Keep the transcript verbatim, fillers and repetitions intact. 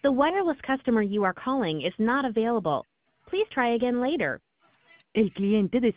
The wireless customer you are calling is not available. Please try again later. El cliente desea